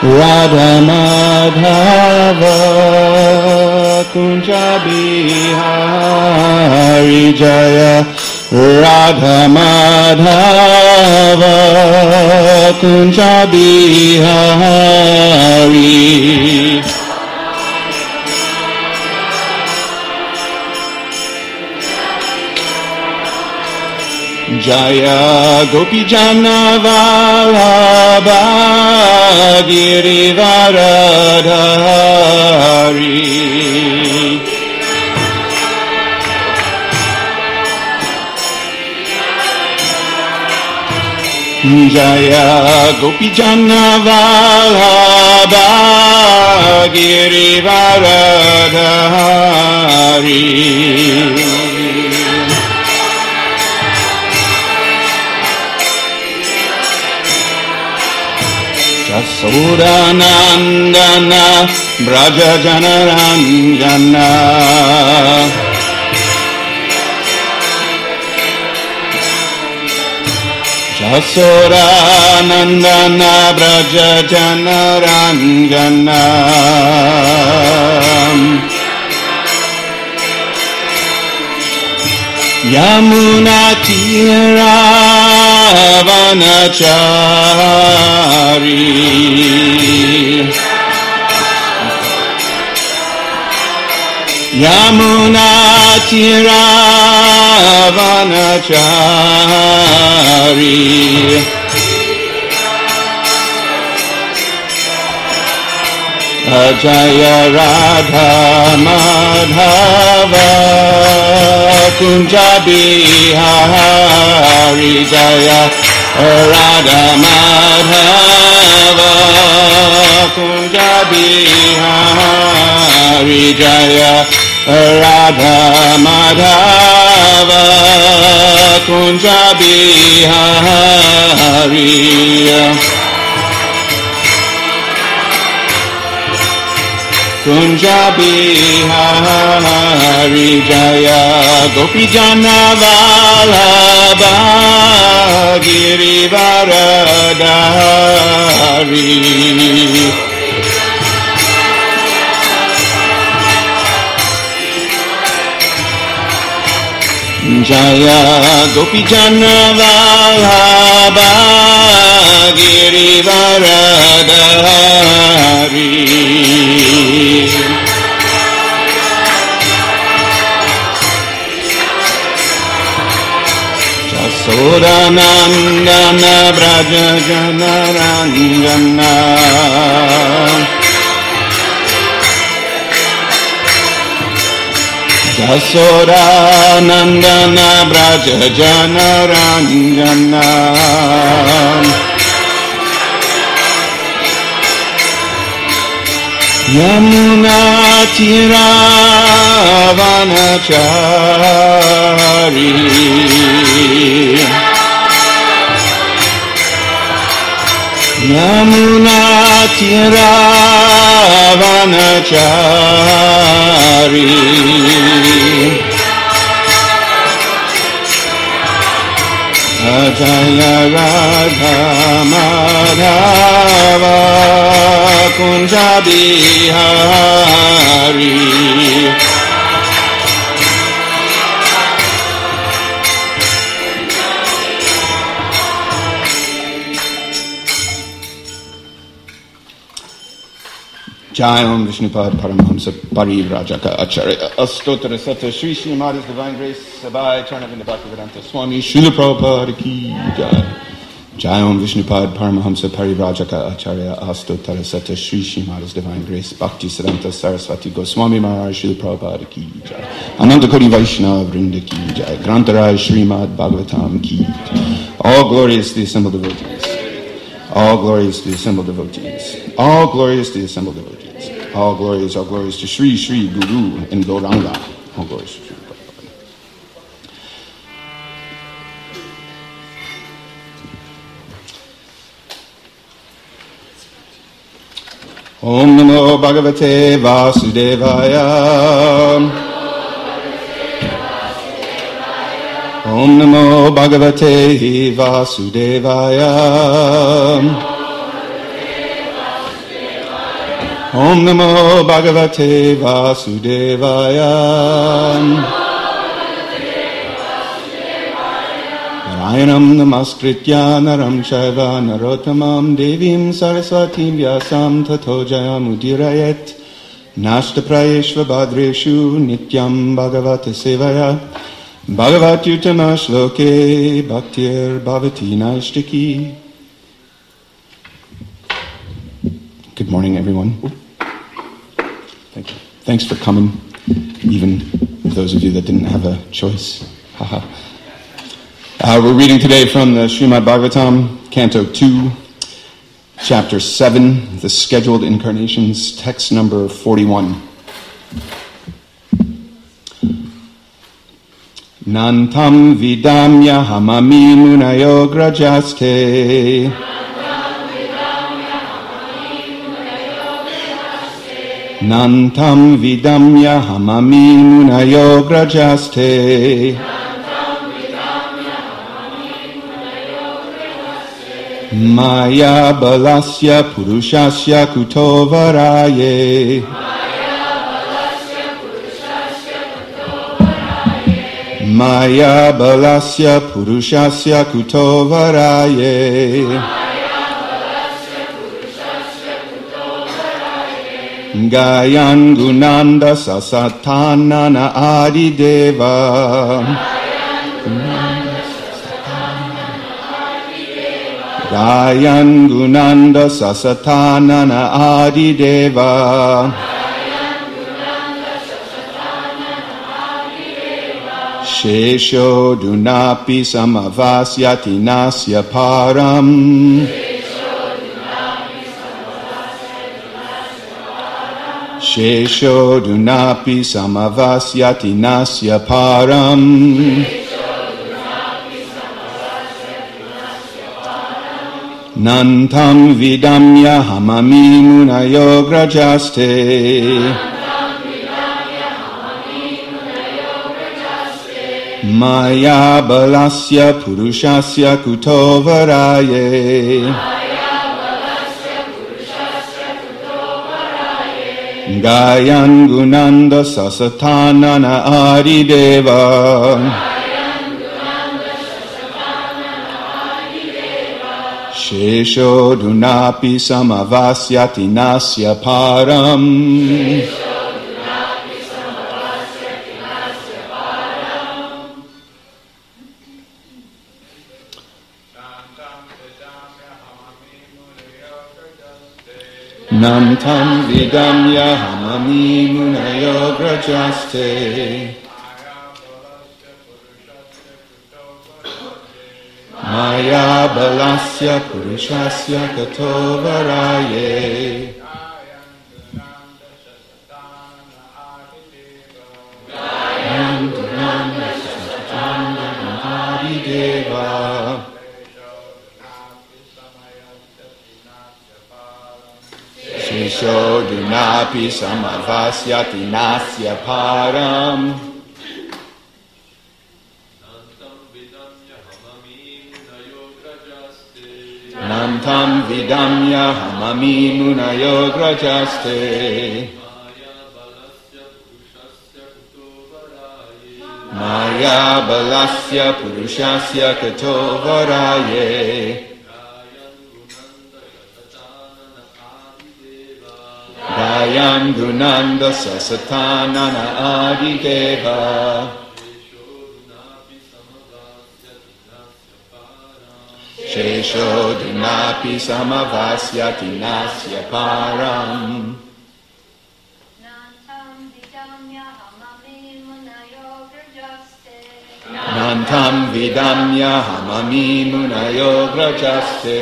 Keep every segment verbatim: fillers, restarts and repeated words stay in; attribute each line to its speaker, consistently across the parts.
Speaker 1: Radha Madhava Kunja Bihari Jaya Radha Madhava Kunja Bihari Jaya Gopi Jana Vallabha Girivaradhari Jaya Gopi Jana Vallabha Girivaradhari Jasodanandana Braja Janaranjana Jasodanandana Braja Janaranjana Yamuna Tira Vanachari Yamuna Tira Vanachari Jaya Radha Madhava Kunja Bihari Jaya Radha Madhava Kunja Bihari Jaya Radha Madhava Kunja Bihari Kunja Bihari Jaya Gopi Jana Vallabha Girivaradhari Jaya Gopi Jana Vallabha Girivaradhari Jasodanandana Braja Janaranjana Jasodanandana Braja Janaranjana Yamuna Tira Vanachari Yamuna Tira Vanachari Jaya Radha Madhava Kunja Bihari Jai Om Vishnupad Paramahamsa Parivrajaka Acharya Astotra Sata Sri Srimadi's Divine Grace Sabai Charnavinda Bhaktivedanta Swami Srila Prabhupada Ki Jai Jai Om Vishnupad Paramahamsa Parivrajaka Acharya Astotra Sata Sri Srimadi's Divine Grace Bhakti Siddhanta Saraswati Goswami Maharaj Srila Prabhupada Ki Jai Ananda Koti Vaishnava Vrinda Ki Jai Grantaraj Srimad Bhagavatam Ki Jai. All glorious to the assembled devotees. All glorious to the assembled devotees. All glorious to the assembled devotees. All glories, all glories to Sri Sri Guru and Gauranga. All glories to Sri Prabhupada. Om Namo Bhagavate Vasudevaya. Om Namo Bhagavate Vasudevaya. Om Namo Bhagavate Vasudevaya. Narayanam Namaskritya Naram Shaiva Narottamam Devim Saraswatim Vyasam Tato Jayamudirayet Nashtaprayeshva Bhadreshu Nityam Bhagavata Sevaya Bhagavatutama Shloke Bhaktir Bhavati Naishtaki. Good morning, everyone. Thank you. Thanks for coming, even those of you that didn't have a choice. Haha. Uh, we're reading today from the Srimad Bhagavatam, Canto two, Chapter seven, the Scheduled Incarnations, text number forty-one. Nantam vidamya hamami munayo grajaste. Nantam vidamya hamami munayo grajaste. Maya balasya purushasya kutovaraye. Maya balasya purushasya kutovaraye. Gayan gunanda sasatanana adideva. Gayan gunanda sasatanana adideva. Shesho dunapi samavasyati nasya param. Shesho dunapi samavasyati nasya param. Nantam vidamya hamami munayo grajaste. Maya balasya purushasya kutovaraye. Gayan gunanda sasatanana adideva. Shesho dunapi samavasyati nasya param. Nantam vidamya hamami munayo grajaste. Maya balasya purushasya katovaraye. Nandunanda sasatananda adideva. Shesho dunapi samavasyati nasya param. Nantam vidamya hamami munayo grajaste. Maya balasya purushasya katovaraye. Gayan gunanda sasatanana adideva. Shesho dunapi samavasyati nasya param.
Speaker 2: Nantam vidamya hamami munayo grajaste.
Speaker 1: Nantam vidamya hamami munayo grajaste.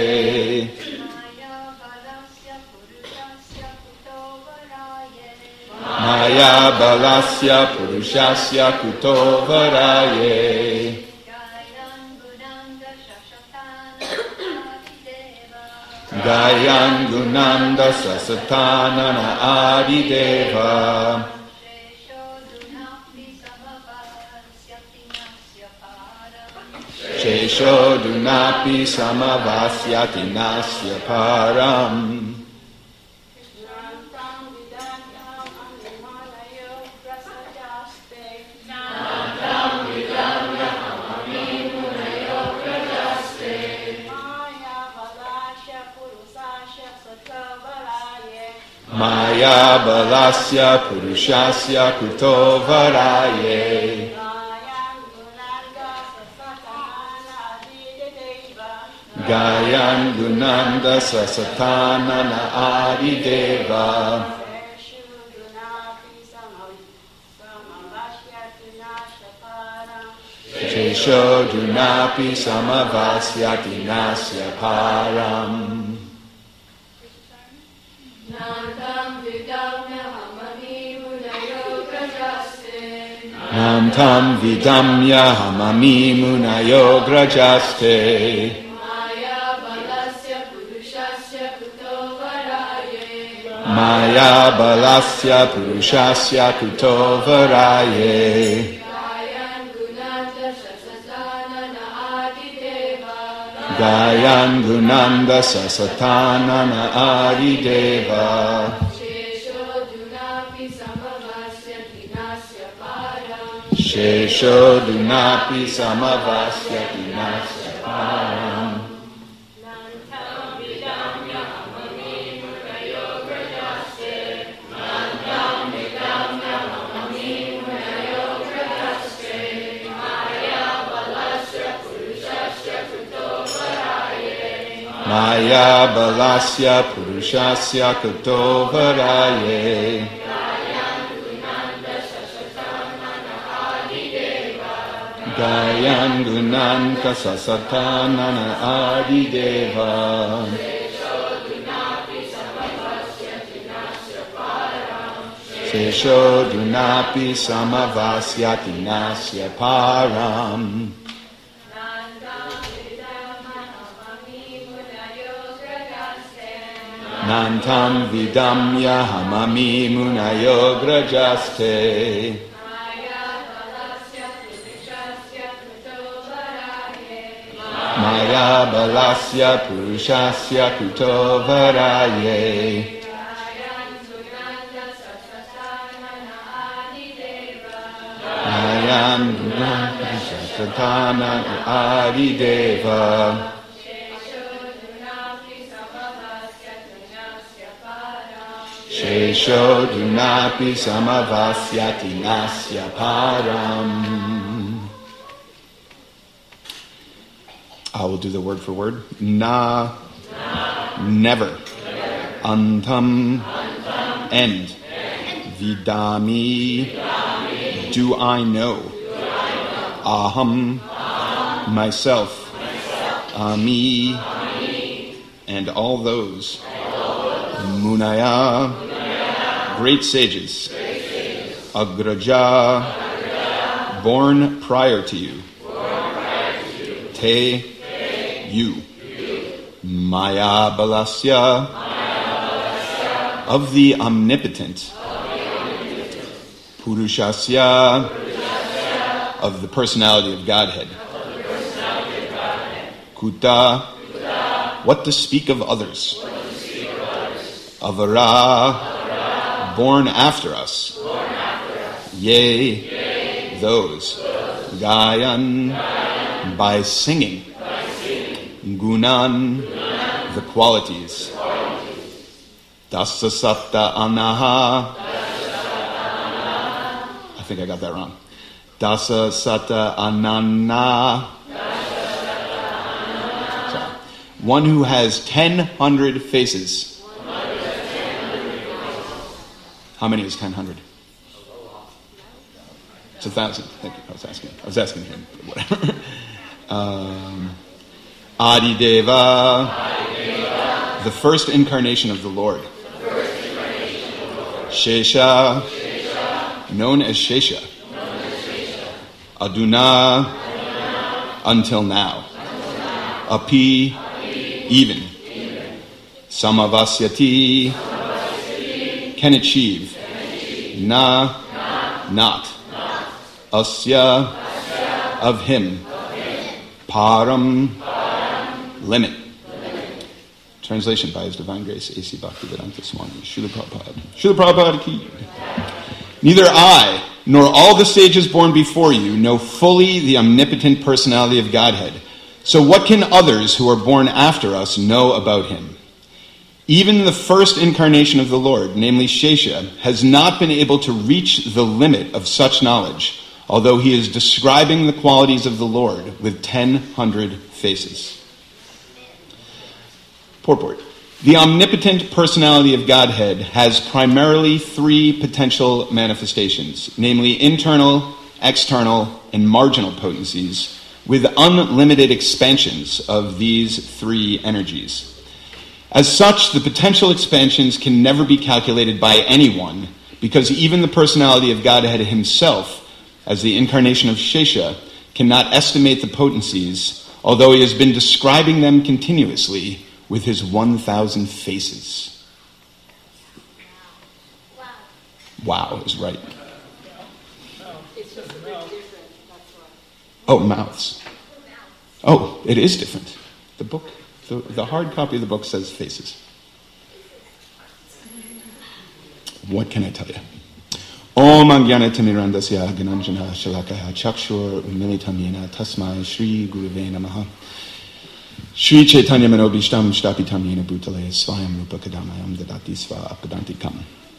Speaker 1: Maya balasya purushasya kutovaraye. Gayan gunanda sasatanana adideva. Shesho dunapi samavasyati nasya param. Maya balasya purushasya kuto varaye. Gayan gunanda sasatanana adideva. Shesho dunapi samavasyati nasya param. Nam tam vidamya hamami munayo grajaste. Maya balasya purushasya kuto varaye. Maya balasya purushasya kuto varaye. Gayan gunanda sasatanana adideva. Shesho dunapi samavasyati nasya param. Shesho dunapi samavasyati nasya param. Nantam vidamya hamami munayo grajaste. Nantam vidamya hamami munayo grajaste. Maya balasya purushasya kuto Maya balasya purushasya kuto varaye. Gayan gunanka sasatanana adideva. Sesho dunapi samavasyati nasya param. Nantam vidamya hamami munayo grajaste. Maya balasya purushasya kuto varaye. Ayam gunanda sasatanana adideva. Shesho dunapi samavasyati nasya param. I will do the word for word. Na, Na. Never. Never. Antam, Antam. End. End. Vidami, Vidami. Do I know. Do I know. Aham, Aham. Myself. Myself. Ami, Ami. And all those. Munaya, Munaya. Great sages, Great sages. Agraja, Agraja. Born prior to you, Born prior to you. Te, Te. You. You, Maya Balasya, Maya Balasya. Of the omnipotent, of the omnipotent. Purushasya, Purushasya. Of the personality of Godhead, of the personality of Godhead. Kuta, Kuta. What to speak of others. Avara, Avara, born after us. Born after us. Yea, Yea. Those. Those. Gayan, Gayan. By singing. By singing. Gunan, Gunan. The qualities. The qualities. Dasa Sapta Anaha. I think I got that wrong. Dasa Sata Anana. Sorry. One who has ten hundred faces. How many is ten hundred? It's a thousand. Thank you. I was asking. I was asking him. Whatever. um, Adideva, Adideva, the first incarnation of the Lord. The first incarnation of the Lord. Shesha, Shesha, known as Shesha. Known as Shesha. Aduna, Aduna, until now. Until now. Api, Api, even. even. Samavasyati, Samavasyati, can achieve. Na, Na, not. Not. Asya, Asya, of him. Of him. Param, Param, limit. limit. Translation by His Divine Grace, A C Bhaktivedanta Swami, Srila Prabhupada. Srila Prabhupada ki. Neither I, nor all the sages born before you, know fully the omnipotent personality of Godhead. So what can others who are born after us know about him? Even the first incarnation of the Lord, namely Shesha, has not been able to reach the limit of such knowledge, although he is describing the qualities of the Lord with ten hundred faces. Purport. The omnipotent personality of Godhead has primarily three potential manifestations, namely internal, external, and marginal potencies, with unlimited expansions of these three energies. As such, the potential expansions can never be calculated by anyone, because even the personality of Godhead himself, as the incarnation of Shesha, cannot estimate the potencies, although he has been describing them continuously with his one thousand faces.
Speaker 2: Wow.
Speaker 1: Wow is right. It's just a bit different, that's why. Oh, mouths. Oh, it is different. The book, the, the hard copy of the book says faces. What can I tell you? Om Angyana Timirandasya Gananjana Shalakaya Chakshur Umilitamina Tasmai Shri Guruve Namaha Shri Chaitanya Manobishtam Shtapitamina Bhutale Svayam Rupa Kadamayam Dadati Sva Apadantikam.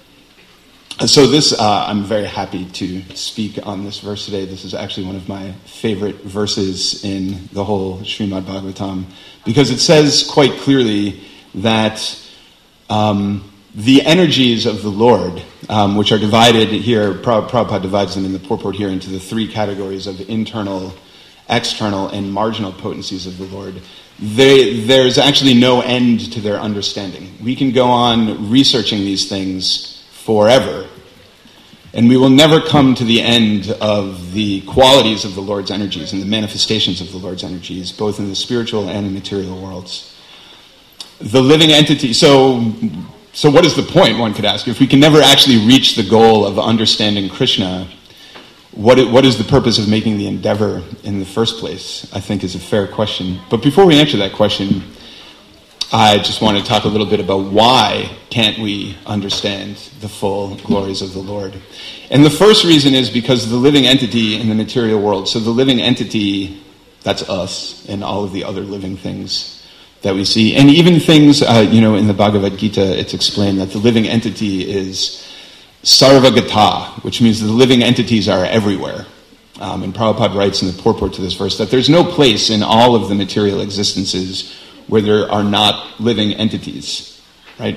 Speaker 1: So this, uh, I'm very happy to speak on this verse today. This is actually one of my favorite verses in the whole Srimad Bhagavatam, because it says quite clearly that um, the energies of the Lord, um, which are divided here, Prabhupada divides them in the purport here into the three categories of internal, external, and marginal potencies of the Lord. They, there's actually no end to their understanding. We can go on researching these things forever, and we will never come to the end of the qualities of the Lord's energies and the manifestations of the Lord's energies, both in the spiritual and in material worlds. The living entity, so so what is the point, one could ask? If we can never actually reach the goal of understanding Krishna, what what is the purpose of making the endeavor in the first place, I think is a fair question. But before we answer that question, I just want to talk a little bit about why can't we understand the full glories of the Lord. And the first reason is because the living entity in the material world, so the living entity, that's us and all of the other living things that we see. And even things, uh, you know, in the Bhagavad Gita, it's explained that the living entity is sarvagata, which means the living entities are everywhere. Um, and Prabhupada writes in the purport to this verse that there's no place in all of the material existences where there are not living entities, right?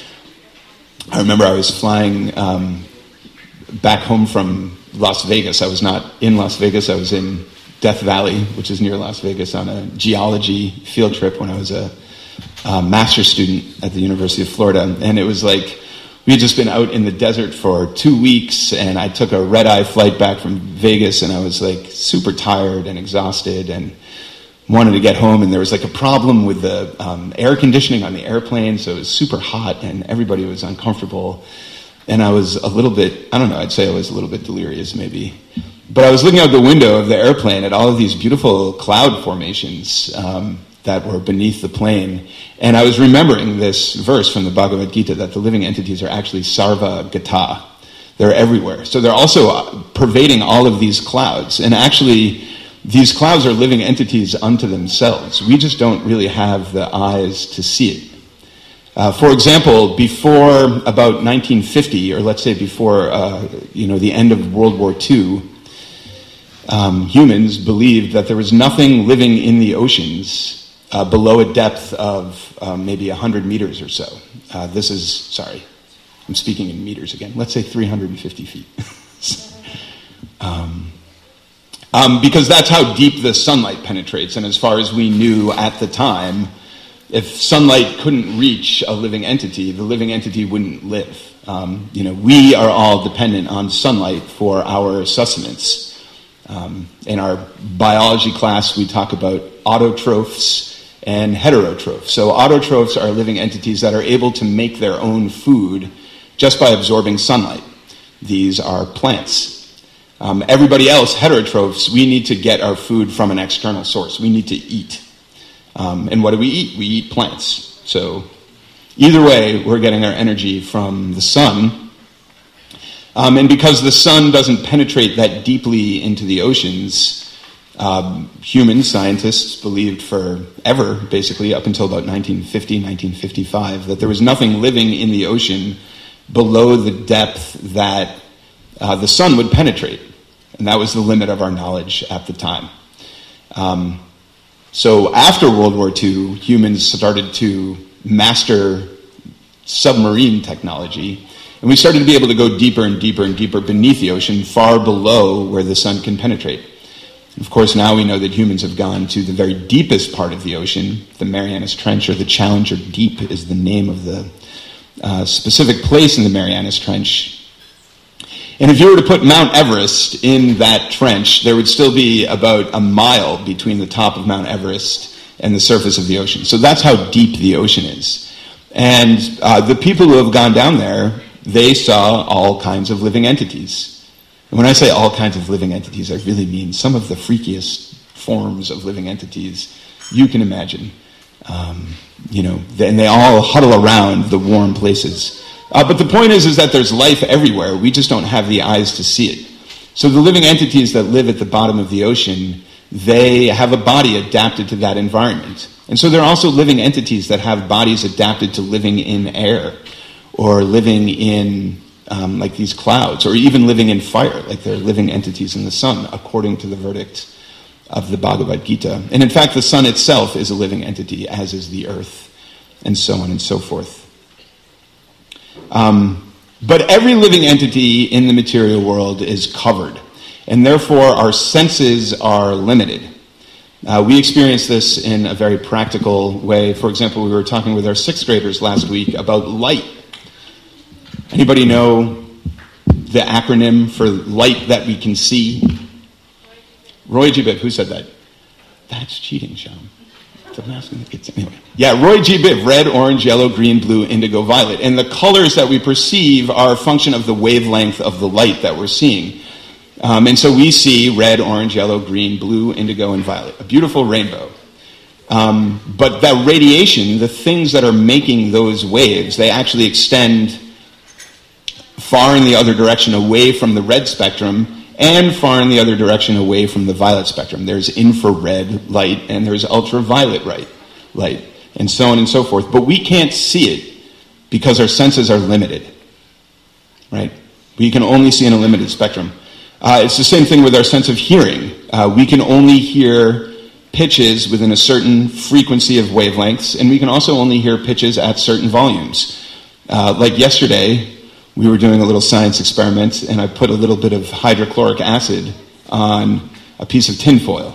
Speaker 1: I remember I was flying um, back home from Las Vegas. I was not in Las Vegas. I was in Death Valley, which is near Las Vegas, on a geology field trip when I was a, a master's student at the University of Florida. And it was like, we had just been out in the desert for two weeks, and I took a red-eye flight back from Vegas, and I was like super tired and exhausted and wanted to get home, and there was like a problem with the um, air conditioning on the airplane, so it was super hot and everybody was uncomfortable, and I was a little bit, I don't know, I'd say I was a little bit delirious maybe, but I was looking out the window of the airplane at all of these beautiful cloud formations um, that were beneath the plane, and I was remembering this verse from the Bhagavad Gita that the living entities are actually sarva gata. They're everywhere, so they're also pervading all of these clouds, and actually these clouds are living entities unto themselves. We just don't really have the eyes to see it. Uh, for example, before about nineteen fifty, or let's say before uh, you know the end of World War Two, um, humans believed that there was nothing living in the oceans uh, below a depth of um, maybe one hundred meters or so. Uh, this is, sorry, I'm speaking in meters again. Let's say three hundred fifty feet. um, Um, because that's how deep the sunlight penetrates. And as far as we knew at the time, if sunlight couldn't reach a living entity, the living entity wouldn't live. Um, you know, we are all dependent on sunlight for our sustenance. Um, in our biology class, we talk about autotrophs and heterotrophs. So autotrophs are living entities that are able to make their own food just by absorbing sunlight. These are plants. Um, everybody else, heterotrophs, we need to get our food from an external source. We need to eat. Um, and what do we eat? We eat plants. So either way, we're getting our energy from the sun. Um, and because the sun doesn't penetrate that deeply into the oceans, Um, human scientists believed forever, basically up until about nineteen fifty, nineteen fifty-five, that there was nothing living in the ocean below the depth that uh, the sun would penetrate. And that was the limit of our knowledge at the time. Um, so after World War Two, humans started to master submarine technology, and we started to be able to go deeper and deeper and deeper beneath the ocean, far below where the sun can penetrate. Of course, now we know that humans have gone to the very deepest part of the ocean. The Marianas Trench, or the Challenger Deep, is the name of the uh, specific place in the Marianas Trench. And if you were to put Mount Everest in that trench, there would still be about a mile between the top of Mount Everest and the surface of the ocean. So that's how deep the ocean is. And uh, the people who have gone down there, they saw all kinds of living entities. And when I say all kinds of living entities, I really mean some of the freakiest forms of living entities you can imagine. Um, you know, and they all huddle around the warm places. Uh, but the point is, is that there's life everywhere. We just don't have the eyes to see it. So the living entities that live at the bottom of the ocean, they have a body adapted to that environment. And so there are also living entities that have bodies adapted to living in air, or living in Um, like these clouds, or even living in fire, like they're living entities in the sun, according to the verdict of the Bhagavad Gita. And in fact, the sun itself is a living entity, as is the earth, and so on and so forth. Um, but every living entity in the material world is covered, and therefore our senses are limited. Uh, we experience this in a very practical way. For example, we were talking with our sixth graders last week about light. Anybody know the acronym for light that we can see? Roy G. Biv. Who said that? That's cheating, Sean. Anyway. Yeah, Roy G. Biv. Red, orange, yellow, green, blue, indigo, violet. And the colors that we perceive are a function of the wavelength of the light that we're seeing. Um, and so we see red, orange, yellow, green, blue, indigo, and violet. A beautiful rainbow. Um, but that radiation, the things that are making those waves, they actually extend far in the other direction away from the red spectrum, and far in the other direction away from the violet spectrum. There's infrared light and there's ultraviolet light, and so on and so forth. But we can't see it because our senses are limited, right? We can only see in a limited spectrum. Uh, it's the same thing with our sense of hearing. Uh, we can only hear pitches within a certain frequency of wavelengths, and we can also only hear pitches at certain volumes. Uh, like yesterday, we were doing a little science experiment, and I put a little bit of hydrochloric acid on a piece of tinfoil.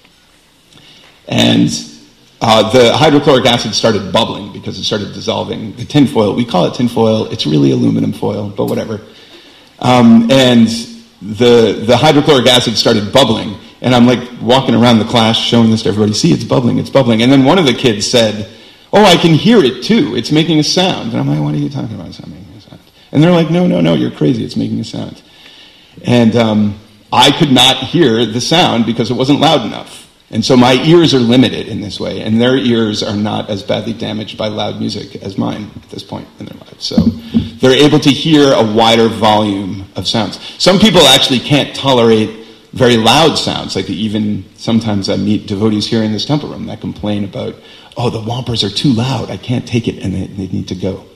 Speaker 1: And uh, the hydrochloric acid started bubbling because it started dissolving the tinfoil. We call it tinfoil. It's really aluminum foil, but whatever. Um, and the the hydrochloric acid started bubbling, and I'm like walking around the class showing this to everybody. See, it's bubbling, it's bubbling. And then one of the kids said, "Oh, I can hear it too. It's making a sound." And I'm like, "What are you talking about? It's not making a sound." And they're like, no, no, no, you're crazy. It's making a sound. And um, I could not hear the sound because it wasn't loud enough. And so my ears are limited in this way, and their ears are not as badly damaged by loud music as mine at this point in their lives. So they're able to hear a wider volume of sounds. Some people actually can't tolerate very loud sounds. Like even sometimes I meet devotees here in this temple room that complain about, oh, the Wampers are too loud. I can't take it, and they, they need to go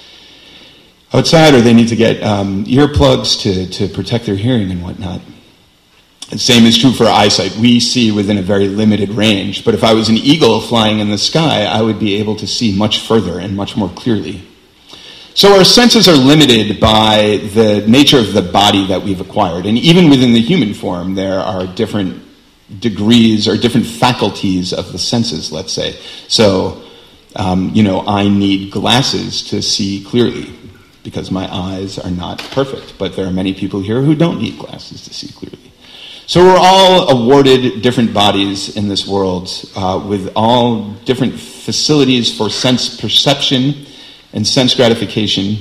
Speaker 1: outside, or they need to get um, earplugs to, to protect their hearing and whatnot. The same is true for eyesight. We see within a very limited range, but if I was an eagle flying in the sky, I would be able to see much further and much more clearly. So our senses are limited by the nature of the body that we've acquired, and even within the human form, there are different degrees or different faculties of the senses, let's say. So, um, you know, I need glasses to see clearly, because my eyes are not perfect. But there are many people here who don't need glasses to see clearly. So we're all awarded different bodies in this world uh, with all different facilities for sense perception and sense gratification.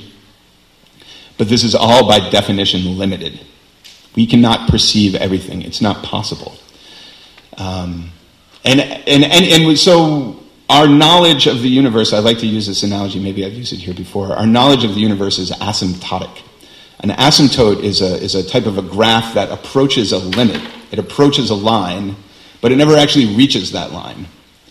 Speaker 1: But this is all by definition limited. We cannot perceive everything. It's not possible. Um, and, and, and, and so... Our knowledge of the universe, I like to use this analogy, maybe I've used it here before. Our knowledge of the universe is asymptotic. An asymptote is a is a type of a graph that approaches a limit. It approaches a line, but it never actually reaches that line.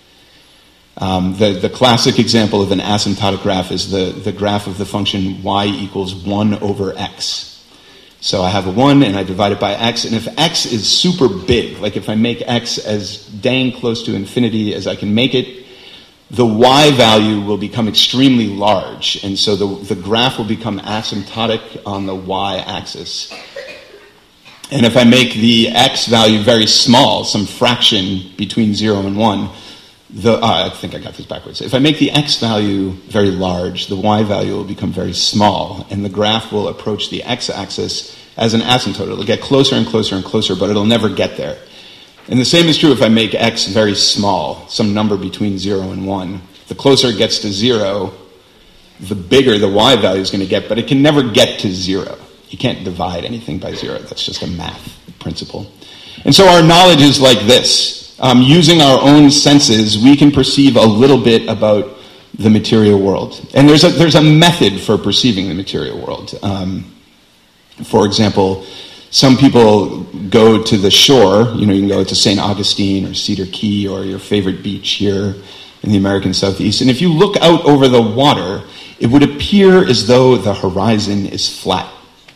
Speaker 1: Um, the, the classic example of an asymptotic graph is the, the graph of the function y equals one over x. So I have a one and I divide it by x, and if x is super big, like if I make x as dang close to infinity as I can make it, the y value will become extremely large, and so the, the graph will become asymptotic on the y-axis. And if I make the x value very small, some fraction between zero and one, the, uh, I think I got this backwards. If I make the x value very large, the y value will become very small, and the graph will approach the x-axis as an asymptote. It'll get closer and closer and closer, but it'll never get there. And the same is true if I make x very small, some number between zero and one. The closer it gets to zero, the bigger the y value is going to get, but it can never get to zero. You can't divide anything by zero. That's just a math principle. And so our knowledge is like this. Um, using our own senses, we can perceive a little bit about the material world. And there's a, there's a method for perceiving the material world. Um, for example, some people go to the shore. You know, you can go to Saint Augustine or Cedar Key or your favorite beach here in the American Southeast. And if you look out over the water, it would appear as though the horizon is flat.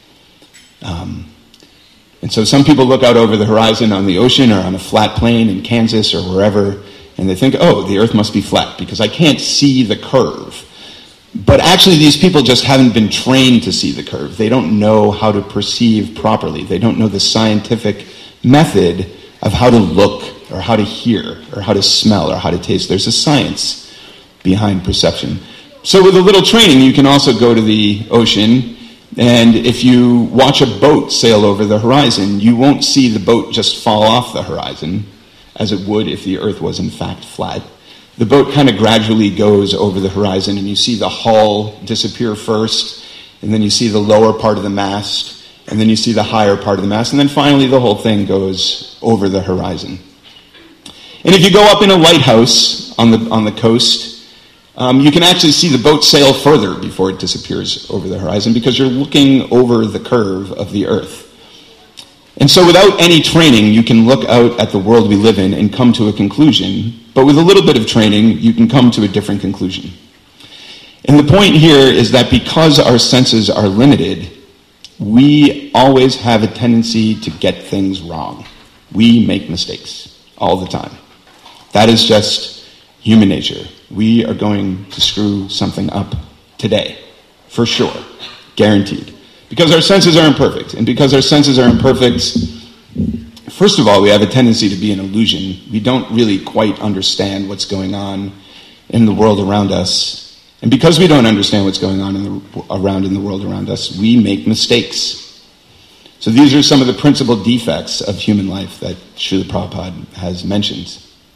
Speaker 1: Um, And so some people look out over the horizon on the ocean or on a flat plain in Kansas or wherever, and they think, oh, the earth must be flat because I can't see the curve. But actually these people just haven't been trained to see the curve. They don't know how to perceive properly. They don't know the scientific method of how to look or how to hear or how to smell or how to taste. There's a science behind perception. So with a little training, you can also go to the ocean, and if you watch a boat sail over the horizon, you won't see the boat just fall off the horizon, as it would if the earth was in fact flat. The boat kind of gradually goes over the horizon, and you see the hull disappear first, and then you see the lower part of the mast, and then you see the higher part of the mast, and then finally the whole thing goes over the horizon. And if you go up in a lighthouse on the on the coast, Um, you can actually see the boat sail further before it disappears over the horizon because you're looking over the curve of the earth. And so without any training, you can look out at the world we live in and come to a conclusion. But with a little bit of training, you can come to a different conclusion. And the point here is that because our senses are limited, we always have a tendency to get things wrong. We make mistakes all the time. That is just human nature. We are going to screw something up today, for sure, guaranteed. Because our senses are imperfect, and because our senses are imperfect, first of all, we have a tendency to be an illusion. We don't really quite understand what's going on in the world around us. And because we don't understand what's going on in the, around in the world around us, we make mistakes. So these are some of the principal defects of human life that Srila Prabhupada has mentioned.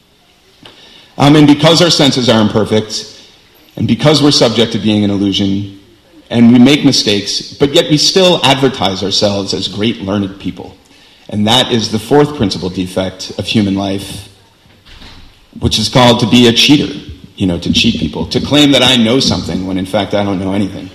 Speaker 1: Um, and because our senses are imperfect, and because we're subject to being an illusion, and we make mistakes, but yet we still advertise ourselves as great learned people. And that is the fourth principal defect of human life, which is called to be a cheater, you know, to cheat people, to claim that I know something when in fact I don't know anything.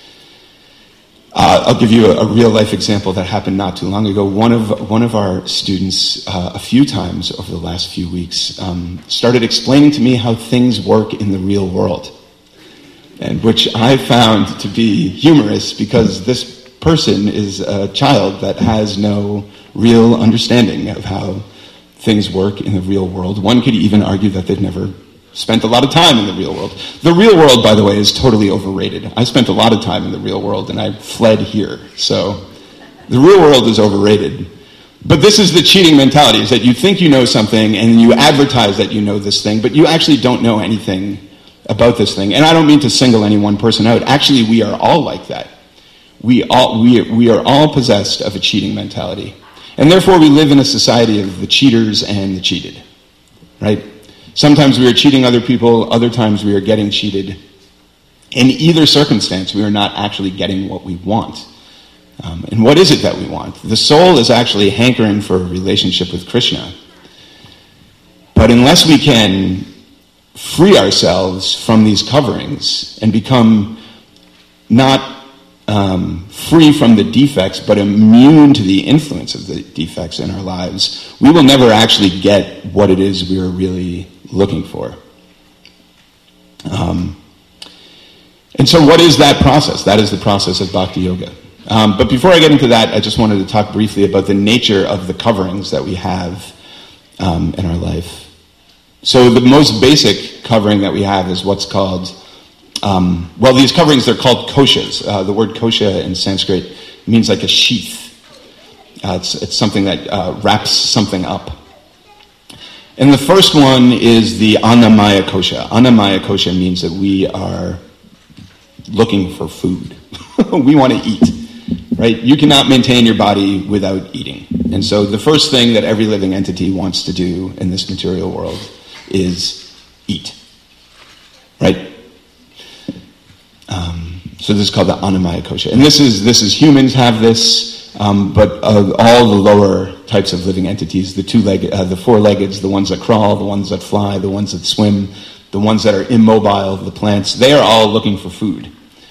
Speaker 1: Uh, I'll give you a, a real-life example that happened not too long ago. One of one of our students, uh, a few times over the last few weeks, um, started explaining to me how things work in the real world, and which I found to be humorous because this person is a child that has no real understanding of how things work in the real world. One could even argue that they've never spent a lot of time in the real world. The real world, by the way, is totally overrated. I spent a lot of time in the real world, and I fled here. So the real world is overrated. But this is the cheating mentality, is that you think you know something, and you advertise that you know this thing, but you actually don't know anything about this thing. And I don't mean to single any one person out. Actually, we are all like that. We all we we are all possessed of a cheating mentality. And therefore, we live in a society of the cheaters and the cheated, right? Sometimes we are cheating other people, other times we are getting cheated. In either circumstance, we are not actually getting what we want. Um, and what is it that we want? The soul is actually hankering for a relationship with Krishna. But unless we can free ourselves from these coverings and become not um, free from the defects, but immune to the influence of the defects in our lives, we will never actually get what it is we are really looking for. Um, and so what is that process? That is the process of Bhakti Yoga. Um, but before I get into that, I just wanted to talk briefly about the nature of the coverings that we have um, in our life. So the most basic covering that we have is what's called, um, well, these coverings, they're called koshas. Uh, the word kosha in Sanskrit means like a sheath. Uh, it's, it's something that uh, wraps something up. And the first one is the Annamaya Kosha. Annamaya Kosha means that we are looking for food. We want to eat, right? You cannot maintain your body without eating. And so the first thing that every living entity wants to do in this material world is eat, right? Um, so this is called the Annamaya Kosha. And this is, this is humans have this, um, but uh, all the lower types of living entities, the two-legged, uh, the four-leggeds, the ones that crawl, the ones that fly, the ones that swim, the ones that are immobile, the plants, they are all looking for food.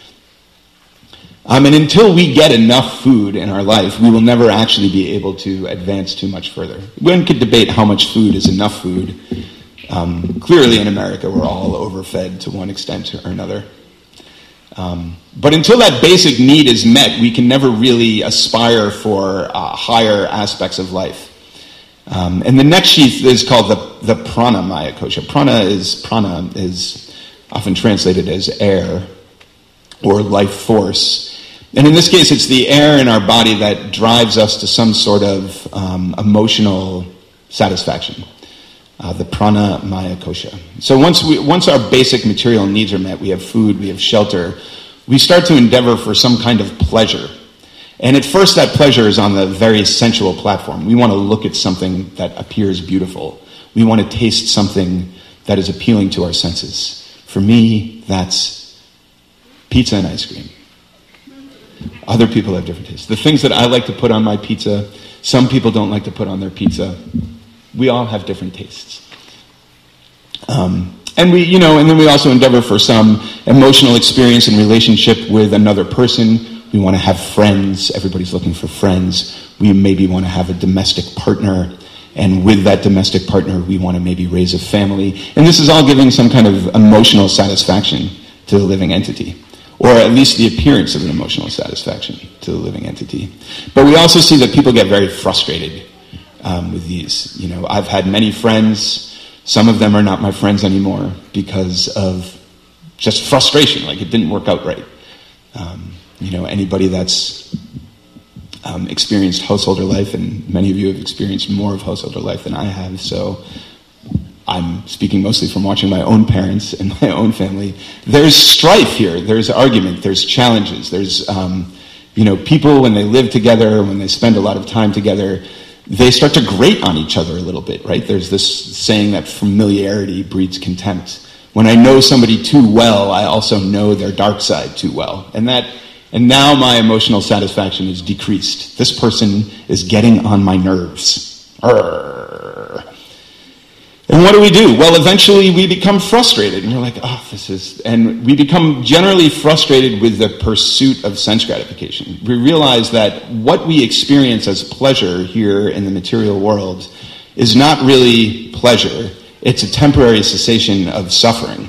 Speaker 1: Um, and until we get enough food in our life, we will never actually be able to advance too much further. One could debate how much food is enough food. Um, clearly in America, we're all overfed to one extent or another. Um, but until that basic need is met, we can never really aspire for uh, higher aspects of life. Um, and the next sheath is called the, the Pranamaya Kosha. Prana is, prana is often translated as air or life force. And in this case, it's the air in our body that drives us to some sort of um, emotional satisfaction. Uh, the Pranamaya Kosha. So once we, once our basic material needs are met, we have food, we have shelter, we start to endeavor for some kind of pleasure. And at first that pleasure is on the very sensual platform. We want to look at something that appears beautiful. We want to taste something that is appealing to our senses. For me, that's pizza and ice cream. Other people have different tastes. The things that I like to put on my pizza, some people don't like to put on their pizza. We all have different tastes. Um, and we, you know, and then we also endeavor for some emotional experience and relationship with another person. We want to have friends. Everybody's looking for friends. We maybe want to have a domestic partner. And with that domestic partner, we want to maybe raise a family. And this is all giving some kind of emotional satisfaction to the living entity. Or at least the appearance of an emotional satisfaction to the living entity. But we also see that people get very frustrated Um, with these. You know, I've had many friends. Some of them are not my friends anymore because of just frustration, like it didn't work out right. Um, you know, anybody that's um, experienced householder life, and many of you have experienced more of householder life than I have, so I'm speaking mostly from watching my own parents and my own family. There's strife here. There's argument. There's challenges. There's, um, you know, people when they live together, when they spend a lot of time together, they start to grate on each other a little bit, right? There's this saying that familiarity breeds contempt. When I know somebody too well, I also know their dark side too well. And that, and now my emotional satisfaction is decreased. This person is getting on my nerves. Arrgh. And what do we do? Well, eventually we become frustrated, and we're like, oh, this is... And we become generally frustrated with the pursuit of sense gratification. We realize that what we experience as pleasure here in the material world is not really pleasure. It's a temporary cessation of suffering.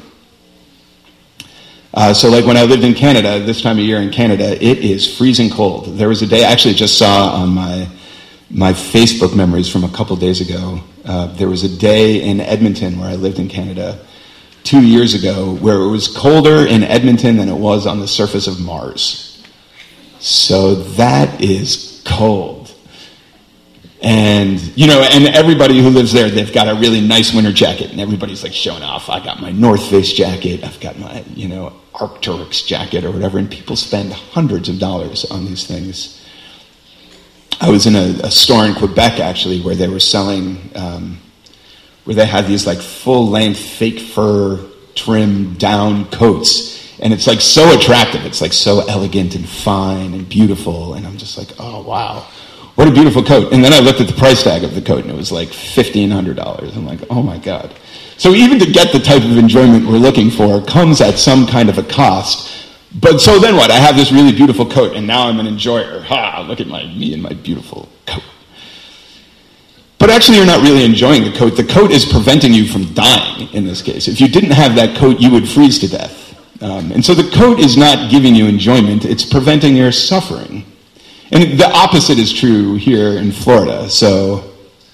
Speaker 1: Uh, so like when I lived in Canada, this time of year in Canada, it is freezing cold. There was a day, I actually just saw on my... my Facebook memories from a couple days ago, uh, there was a day in Edmonton where I lived in Canada two years ago where it was colder in Edmonton than it was on the surface of Mars. So that is cold. And, you know, and everybody who lives there, they've got a really nice winter jacket, and everybody's like showing off. I got my North Face jacket, I've got my, you know, Arc'teryx jacket or whatever, and people spend hundreds of dollars on these things. I was in a, a store in Quebec, actually, where they were selling, um, where they had these like full-length fake fur trimmed down coats. And it's like so attractive. It's like so elegant and fine and beautiful. And I'm just like, oh, wow, what a beautiful coat. And then I looked at the price tag of the coat, and it was like fifteen hundred dollars. I'm like, oh, my God. So even to get the type of enjoyment we're looking for comes at some kind of a cost. But so then what? I have this really beautiful coat, and now I'm an enjoyer. Ha! Look at my me and my beautiful coat. But actually, you're not really enjoying the coat. The coat is preventing you from dying, in this case. If you didn't have that coat, you would freeze to death. Um, and so the coat is not giving you enjoyment. It's preventing your suffering. And the opposite is true here in Florida. So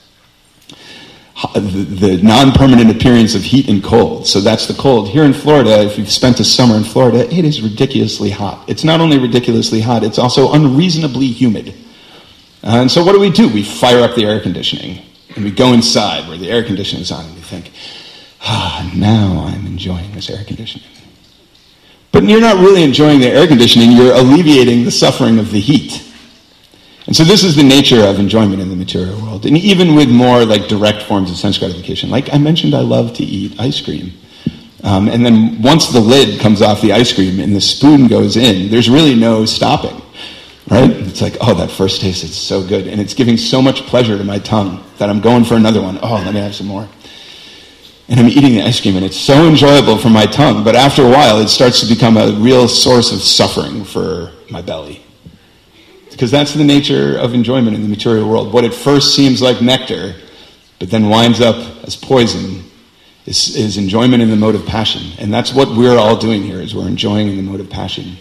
Speaker 1: the, the non-permanent appearance of heat and cold. So that's the cold. Here in Florida, if you've spent a summer in Florida, it is ridiculously hot. It's not only ridiculously hot, it's also unreasonably humid. Uh, and so what do we do? We fire up the air conditioning, and we go inside where the air conditioning is on, and we think, ah, now I'm enjoying this air conditioning. But you're not really enjoying the air conditioning, you're alleviating the suffering of the heat. And so this is the nature of enjoyment in the material world. And even with more like direct forms of sense gratification, like I mentioned, I love to eat ice cream. Um, and then once the lid comes off the ice cream and the spoon goes in, there's really no stopping. Right? It's like, oh, that first taste is so good. And it's giving so much pleasure to my tongue that I'm going for another one. Oh, let me have some more. And I'm eating the ice cream, and it's so enjoyable for my tongue. But after a while, it starts to become a real source of suffering for my belly. Because that's the nature of enjoyment in the material world. What at first seems like nectar, but then winds up as poison, is, is enjoyment in the mode of passion. And that's what we're all doing here, is we're enjoying in the mode of passion.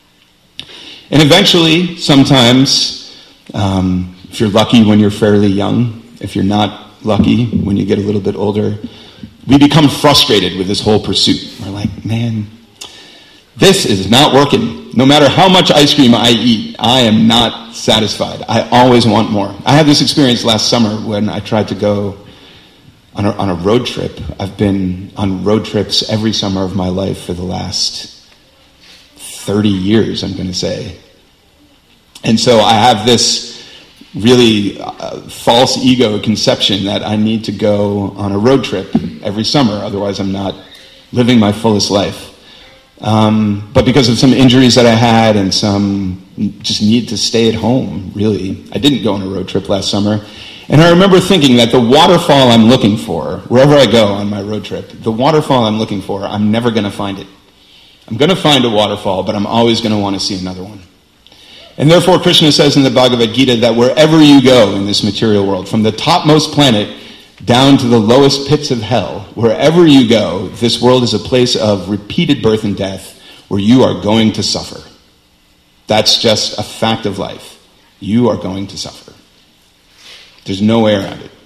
Speaker 1: And eventually, sometimes, um, if you're lucky when you're fairly young, if you're not lucky when you get a little bit older, we become frustrated with this whole pursuit. We're like, man, this is not working. No matter how much ice cream I eat, I am not satisfied. I always want more. I had this experience last summer when I tried to go on a, on a road trip. I've been on road trips every summer of my life for the last thirty years, I'm going to say. And so I have this really uh, false ego conception that I need to go on a road trip every summer, otherwise I'm not living my fullest life. Um, but because of some injuries that I had and some just need to stay at home, really, I didn't go on a road trip last summer. And I remember thinking that the waterfall I'm looking for, wherever I go on my road trip, the waterfall I'm looking for, I'm never going to find it. I'm going to find a waterfall, but I'm always going to want to see another one. And therefore, Krishna says in the Bhagavad Gita that wherever you go in this material world, from the topmost planet down to the lowest pits of hell, wherever you go, this world is a place of repeated birth and death where you are going to suffer. That's just a fact of life. You are going to suffer. There's no way around it.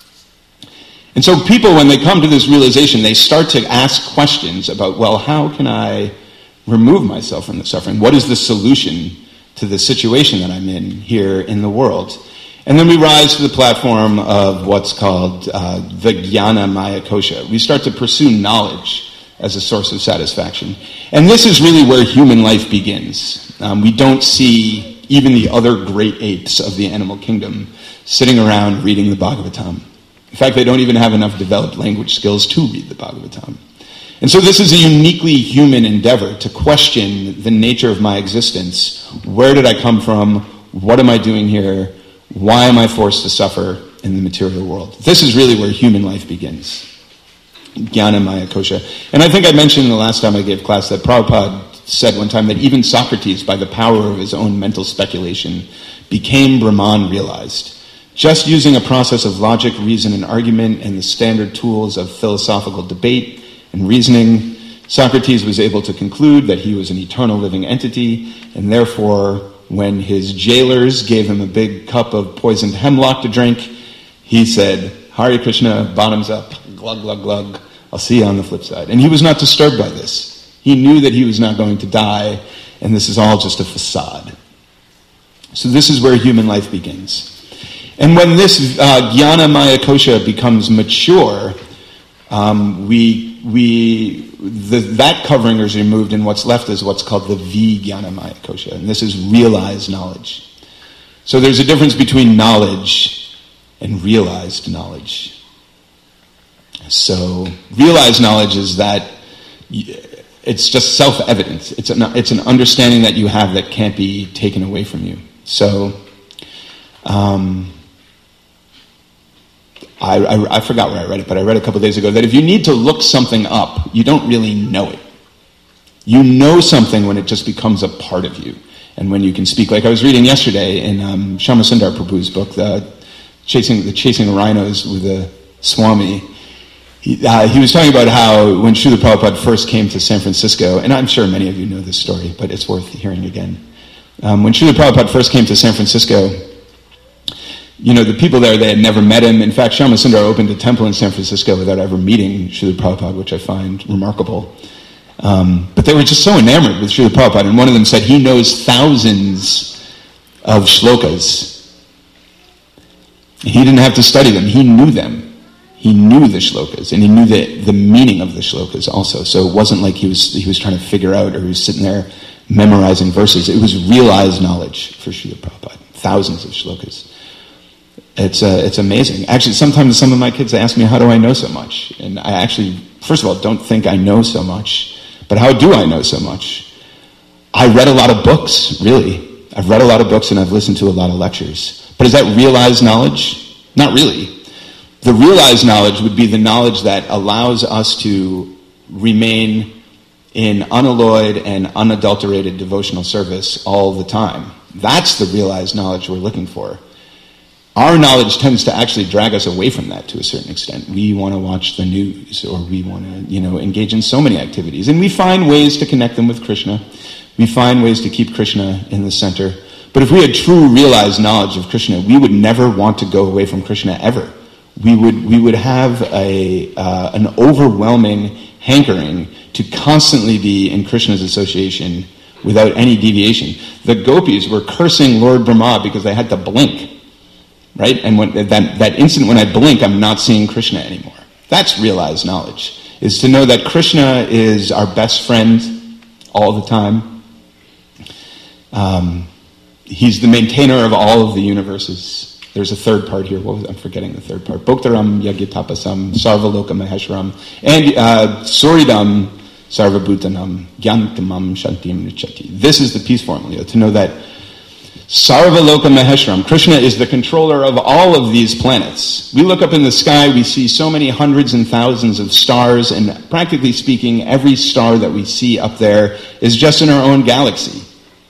Speaker 1: And so people, when they come to this realization, they start to ask questions about, well, how can I remove myself from the suffering? What is the solution to the situation that I'm in here in the world? And then we rise to the platform of what's called uh, the Jnana Maya Kosha. We start to pursue knowledge as a source of satisfaction. And this is really where human life begins. Um, we don't see even the other great apes of the animal kingdom sitting around reading the Bhagavatam. In fact, they don't even have enough developed language skills to read the Bhagavatam. And so this is a uniquely human endeavor to question the nature of my existence. Where did I come from? What am I doing here? Why am I forced to suffer in the material world? This is really where human life begins. Jnana Maya Kosha. And I think I mentioned the last time I gave class that Prabhupada said one time that even Socrates, by the power of his own mental speculation, became Brahman realized. Just using a process of logic, reason, and argument and the standard tools of philosophical debate and reasoning, Socrates was able to conclude that he was an eternal living entity, and therefore, when his jailers gave him a big cup of poisoned hemlock to drink, he said, Hare Krishna, bottoms up, glug, glug, glug, I'll see you on the flip side. And he was not disturbed by this. He knew that he was not going to die, and this is all just a facade. So this is where human life begins. And when this uh, Jnana Maya Kosha becomes mature, um, we we the, that covering is removed, and what's left is what's called the Vijnana Maya Kosha, and this is realized knowledge. So there's a difference between knowledge and realized knowledge. So realized knowledge is that it's just self-evident. It's an, it's an understanding that you have that can't be taken away from you. So um, I, I, I forgot where I read it, but I read a couple of days ago that if you need to look something up, you don't really know it. You know something when it just becomes a part of you, and when you can speak. Like I was reading yesterday in um, Shyama-Sundar Prabhu's book, the Chasing the Chasing Rhinos with the Swami. He, uh, he was talking about how when Srila Prabhupada first came to San Francisco, and I'm sure many of you know this story, but it's worth hearing again. Um, when Srila Prabhupada first came to San Francisco, you know, the people there, they had never met him. In fact, Shyama-Sundar opened a temple in San Francisco without ever meeting Srila Prabhupada, which I find remarkable. Um, but they were just so enamored with Srila Prabhupada, and one of them said he knows thousands of shlokas. He didn't have to study them. He knew them. He knew the shlokas, and he knew the, the meaning of the shlokas also. So it wasn't like he was he was trying to figure out, or he was sitting there memorizing verses. It was realized knowledge for Srila Prabhupada. Thousands of shlokas. It's uh, it's amazing. Actually, sometimes some of my kids ask me, how do I know so much? And I actually, first of all, don't think I know so much. But how do I know so much? I read a lot of books, really. I've read a lot of books and I've listened to a lot of lectures. But is that realized knowledge? Not really. The realized knowledge would be the knowledge that allows us to remain in unalloyed and unadulterated devotional service all the time. That's the realized knowledge we're looking for. Our knowledge tends to actually drag us away from that to a certain extent. We want to watch the news, or we want to, you know, engage in so many activities. And we find ways to connect them with Krishna. We find ways to keep Krishna in the center. But if we had true realized knowledge of Krishna, we would never want to go away from Krishna ever. We would we would have a uh, an overwhelming hankering to constantly be in Krishna's association without any deviation. The gopis were cursing Lord Brahma because they had to blink, right? And when that, that instant when I blink, I'm not seeing Krishna anymore. That's realized knowledge, is to know that Krishna is our best friend all the time. Um, he's the maintainer of all of the universes. There's a third part here. What was, I'm forgetting the third part. Bhoktaram Yagyatapasam Sarvaloka Maheshwaram and uh, Suridam Sarvabhutanam Gyantamam Shantim Nichati. This is the peace formula, to know that Sarvaloka Maheshwaram, Krishna is the controller of all of these planets. We look up in the sky, we see so many hundreds and thousands of stars, and practically speaking, every star that we see up there is just in our own galaxy.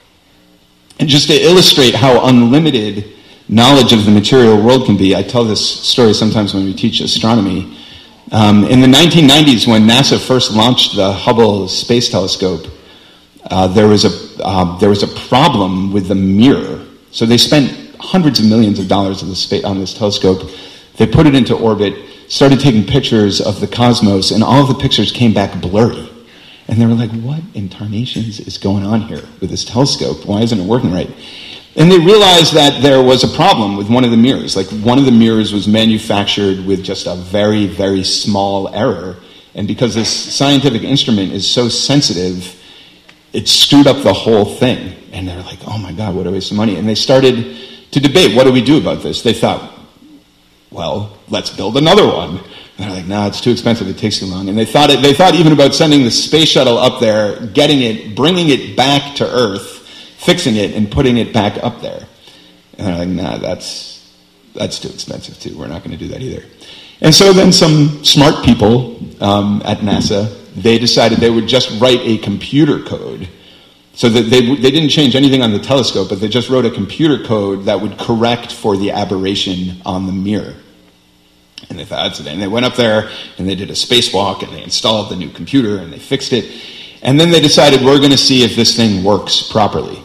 Speaker 1: And just to illustrate how unlimited knowledge of the material world can be, I tell this story sometimes when we teach astronomy. Um, in the nineteen nineties, when NASA first launched the Hubble Space Telescope, uh, there was a uh, there was a problem with the mirror. So they spent hundreds of millions of dollars of the spa- on this telescope. They put it into orbit, started taking pictures of the cosmos, and all of the pictures came back blurry. And they were like, what in tarnations is going on here with this telescope? Why isn't it working right? And they realized that there was a problem with one of the mirrors. Like, one of the mirrors was manufactured with just a very, very small error. And because this scientific instrument is so sensitive, it screwed up the whole thing. And they're like, oh my God, what a waste of money. And they started to debate, what do we do about this? They thought, well, let's build another one. And they're like, no, it's too expensive, it takes too long. And they thought it, they thought even about sending the space shuttle up there, getting it, bringing it back to Earth, fixing it and putting it back up there. And they're like, nah, that's that's too expensive too. We're not going to do that either. And so then some smart people um, at NASA, they decided they would just write a computer code. So that they they didn't change anything on the telescope, but they just wrote a computer code that would correct for the aberration on the mirror. And they thought, that's it. And they went up there and they did a spacewalk and they installed the new computer and they fixed it. And then they decided, we're going to see if this thing works properly.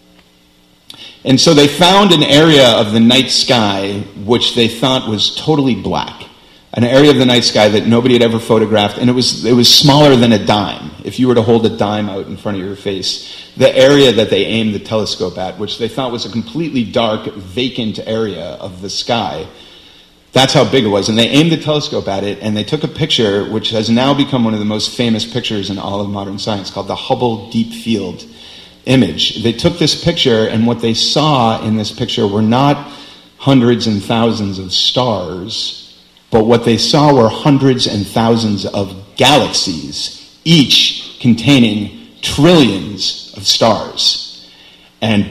Speaker 1: And so they found an area of the night sky which they thought was totally black. An area of the night sky that nobody had ever photographed, and it was it was smaller than a dime. If you were to hold a dime out in front of your face, the area that they aimed the telescope at, which they thought was a completely dark, vacant area of the sky, that's how big it was. And they aimed the telescope at it, and they took a picture which has now become one of the most famous pictures in all of modern science, called the Hubble Deep Field image. They took this picture, and what they saw in this picture were not hundreds and thousands of stars, but what they saw were hundreds and thousands of galaxies, each containing trillions of stars. And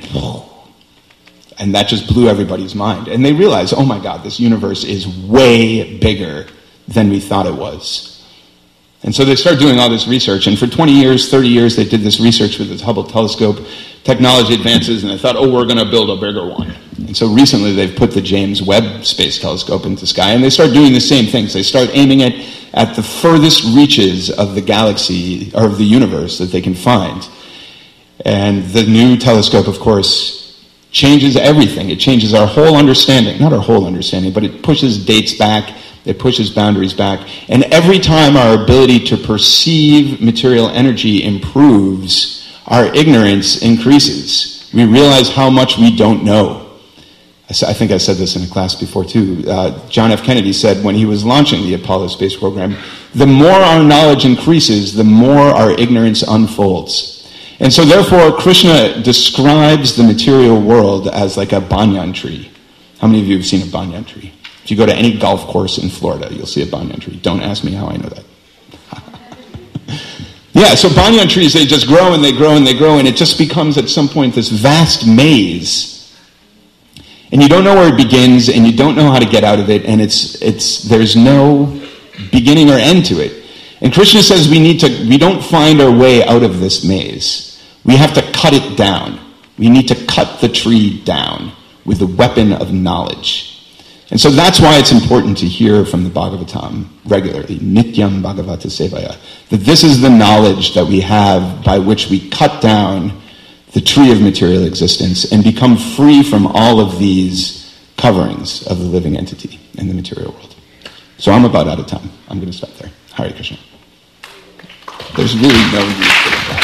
Speaker 1: and that just blew everybody's mind. And they realized, oh my God, this universe is way bigger than we thought it was. And so they start doing all this research, and for twenty years, thirty years, they did this research with this Hubble telescope. Technology advances, and they thought, oh, we're going to build a bigger one. And so recently they've put the James Webb Space Telescope into the sky, and they start doing the same things. They start aiming it at the furthest reaches of the galaxy, or of the universe, that they can find. And the new telescope, of course, changes everything. It changes our whole understanding, not our whole understanding, but it pushes dates back, it pushes boundaries back. And every time our ability to perceive material energy improves, our ignorance increases. We realize how much we don't know. I think I said this in a class before too. Uh, John F. Kennedy said when he was launching the Apollo space program, the more our knowledge increases, the more our ignorance unfolds. And so therefore, Krishna describes the material world as like a banyan tree. How many of you have seen a banyan tree? If you go to any golf course in Florida, you'll see a banyan tree. Don't ask me how I know that. Yeah, so banyan trees, they just grow and they grow and they grow, and it just becomes at some point this vast maze. And you don't know where it begins, and you don't know how to get out of it, and it's it's there's no beginning or end to it. And Krishna says we need to we don't find our way out of this maze. We have to cut it down. We need to cut the tree down with the weapon of knowledge. And so that's why it's important to hear from the Bhagavatam regularly, Nityam Bhagavata Sevaya, that this is the knowledge that we have by which we cut down the tree of material existence and become free from all of these coverings of the living entity in the material world. So I'm about out of time. I'm going to stop there. Hare Krishna. There's really no use for that.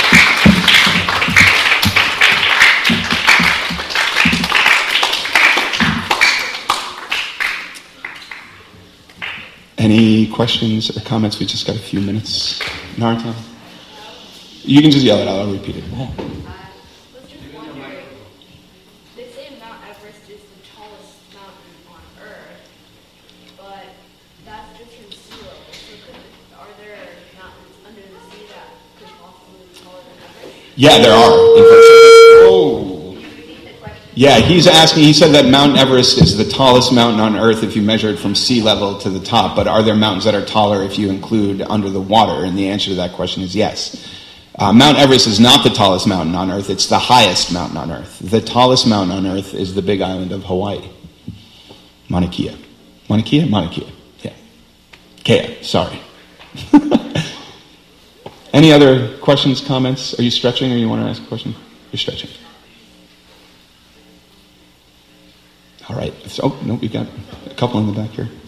Speaker 1: Any questions or comments? We just got a few minutes. Narita? You can just yell it out. I'll repeat it.
Speaker 3: I was just wondering, they say Mount Everest is the tallest mountain on Earth, but that's just from sea level. So could, are there mountains under the sea that could possibly be taller than Everest?
Speaker 1: Yeah, there are. Oh. Yeah, he's asking, he said that Mount Everest is the tallest mountain on Earth if you measure it from sea level to the top, but are there mountains that are taller if you include under the water? And the answer to that question is yes. Uh, Mount Everest is not the tallest mountain on Earth, it's the highest mountain on Earth. The tallest mountain on Earth is the big island of Hawaii. Mauna Kea. Mauna Kea? Mauna Kea, yeah. Kea, sorry. Any other questions, comments? Are you stretching or you want to ask a question? You're stretching. All right. Oh, no, we've got a couple in the back here.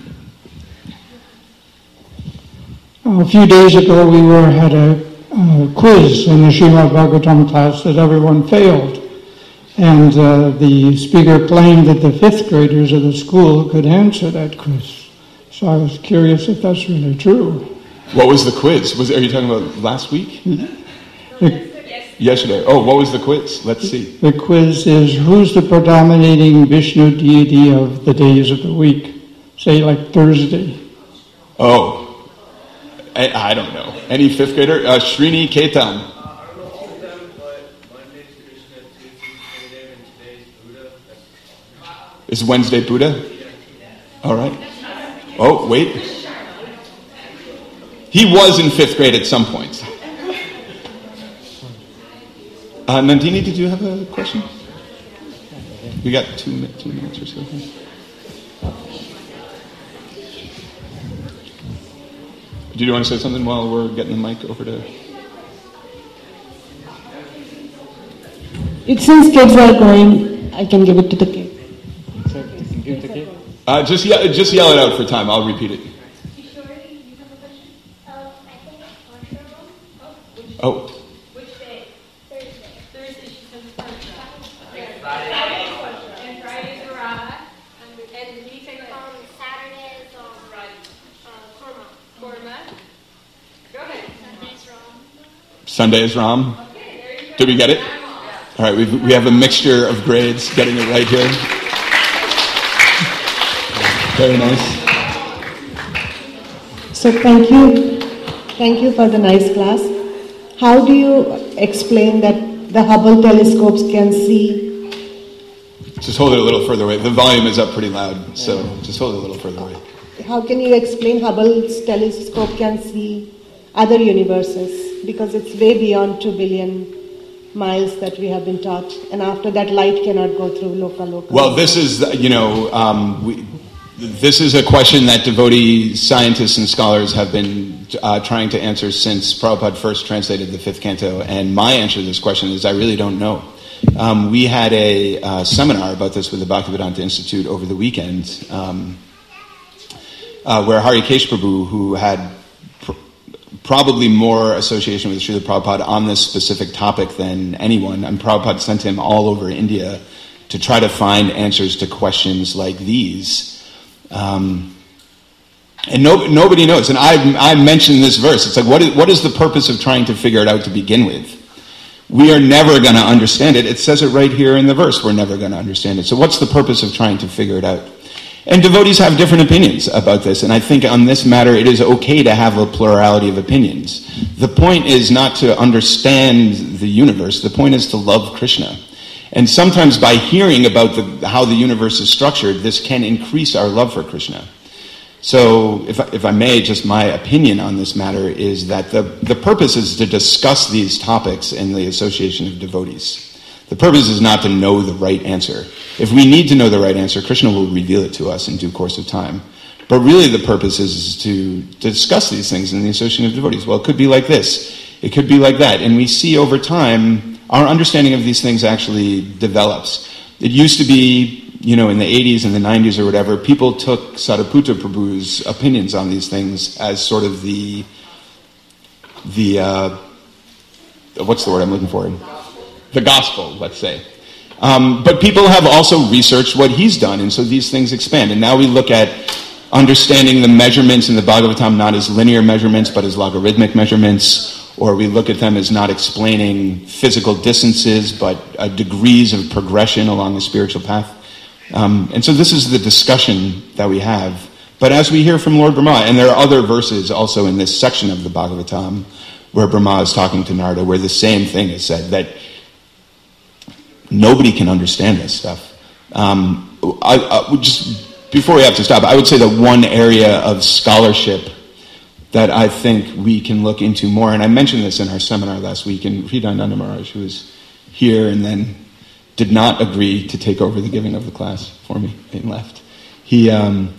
Speaker 4: A few days ago, we were had a uh, quiz in the Srimad Bhagavatam class that everyone failed. And uh, the speaker claimed that the fifth graders of the school could answer that quiz. So I was curious if that's really true.
Speaker 1: What was the quiz? Was Are you talking about last week?
Speaker 4: Mm-hmm. The,
Speaker 1: Yesterday. Oh, what was the quiz? Let's see.
Speaker 4: The quiz is, who's the predominating Vishnu deity of the days of the week? Say, like Thursday.
Speaker 1: Oh, I, I don't know. Any fifth grader? Uh, Srini Ketan. Is Wednesday Buddha? All right. Oh, wait. He was in fifth grade at some point. Uh, Nandini, did you have a question? We got two, two minutes or so. Did you want to say something while we're getting the mic over to...
Speaker 5: It since kids are going, I can give it to the kid.
Speaker 6: So, give the kid?
Speaker 1: Uh, just, ye- just yell it out for time. I'll repeat it. Oh. Sunday is Ram. Did we get it? All right, we've, we have a mixture of grades getting it right here. Very nice.
Speaker 5: So thank you. Thank you for the nice class. How do you explain that the Hubble telescopes can see?
Speaker 1: Just hold it a little further away. The volume is up pretty loud, so just hold it a little further away.
Speaker 5: How can you explain Hubble's telescope can see other universes, because it's way beyond two billion miles that we have been taught, and after that light cannot go through loka loka.
Speaker 1: Well, this is, you know, um, we, this is a question that devotee scientists and scholars have been uh, trying to answer since Prabhupada first translated the fifth canto, and my answer to this question is I really don't know. Um, we had a uh, seminar about this with the Bhaktivedanta Institute over the weekend, um, uh, where Harikesh Prabhu, who had pr- probably more association with Srila Prabhupada on this specific topic than anyone, and Prabhupada sent him all over India to try to find answers to questions like these. Um, and no, nobody knows. And I, I mentioned this verse. It's like, what is, what is the purpose of trying to figure it out to begin with? We are never going to understand it. It says it right here in the verse. We're never going to understand it. So what's the purpose of trying to figure it out? And devotees have different opinions about this. And I think on this matter, it is okay to have a plurality of opinions. The point is not to understand the universe. The point is to love Krishna. And sometimes by hearing about the, how the universe is structured, this can increase our love for Krishna. So, if I, if I may, just my opinion on this matter is that the, the purpose is to discuss these topics in the association of devotees. The purpose is not to know the right answer. If we need to know the right answer, Krishna will reveal it to us in due course of time. But really the purpose is to, to discuss these things in the association of devotees. Well, it could be like this. It could be like that. And we see over time, our understanding of these things actually develops. It used to be, you know, in the eighties and the nineties or whatever, people took Sariputta Prabhu's opinions on these things as sort of the, the uh, what's the word I'm looking for? The gospel, let's say. Um, but people have also researched what he's done, and so these things expand. And now we look at understanding the measurements in the Bhagavatam not as linear measurements, but as logarithmic measurements. Or we look at them as not explaining physical distances, but uh, degrees of progression along the spiritual path. Um, and so this is the discussion that we have. But as we hear from Lord Brahma, and there are other verses also in this section of the Bhagavatam, where Brahma is talking to Narada, where the same thing is said, that nobody can understand this stuff. Um, I, I, just before we have to stop, I would say that one area of scholarship that I think we can look into more, and I mentioned this in our seminar last week, and Hridayananda Maharaj, who was here and then did not agree to take over the giving of the class for me and left. He, um,